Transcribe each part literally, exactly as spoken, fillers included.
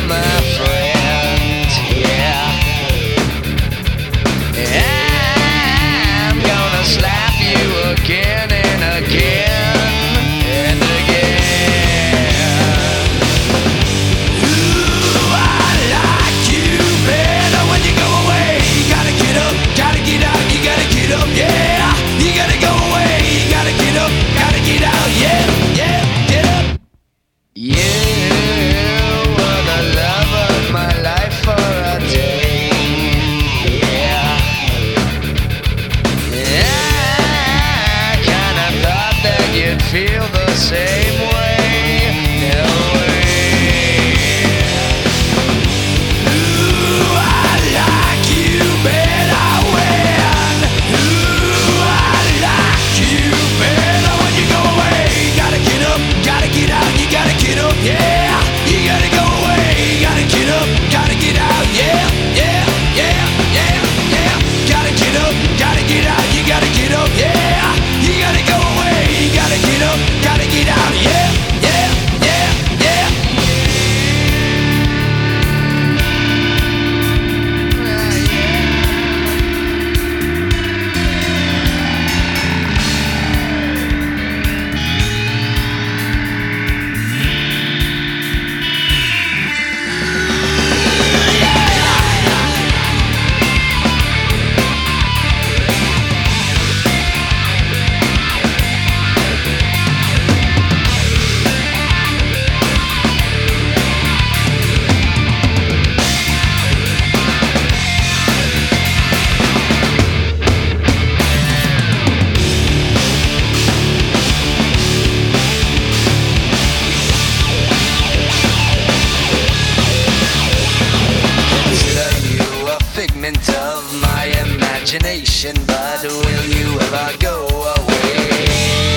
my friend. Yeah. I'm gonna slap you again and again and again. Ooh, I like you better when you go away. You gotta get up, gotta get out, you gotta get up, yeah. You gotta go away, you gotta get up, gotta get out, yeah, yeah, get up. You were the love of my life for a day, yeah. I kinda thought that you'd feel the same way, no way. Ooh, I like you better when. Ooh, I like you better when you go away. Gotta get up, gotta get out, you gotta get up, yeah. You gotta go away, gotta get up, gotta get out, yeah, yeah, yeah, yeah, yeah. Gotta get up, gotta get out, you gotta get up, yeah. You gotta go away, gotta get up, gotta get out, yeah, yeah, yeah, yeah. Figment of my imagination, but will you ever go away?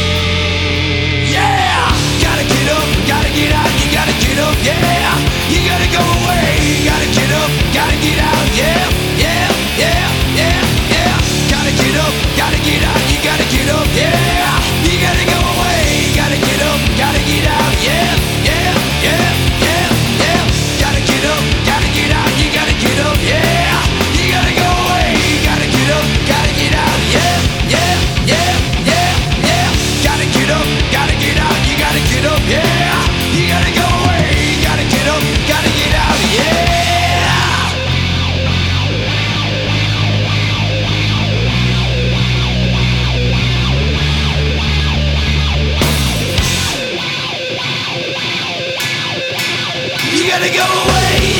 Yeah! Gotta get up, gotta get out, you gotta get up, yeah! You gotta go away, you gotta get up, gotta get out, yeah! Yeah, yeah, yeah, yeah! Gotta get up, gotta get out, you gotta get up, yeah! You gotta go away, you gotta get up, gotta get out, yeah! Yeah, yeah, yeah, yeah! Gotta get up, gotta get out, you gotta get up, yeah! You gotta go away, you gotta get up, gotta get out, yeah, yeah, yeah, yeah, yeah. Gotta get up, gotta get out, you gotta get up, yeah. You gotta go away, you gotta get up, gotta get out, yeah. You gotta go away.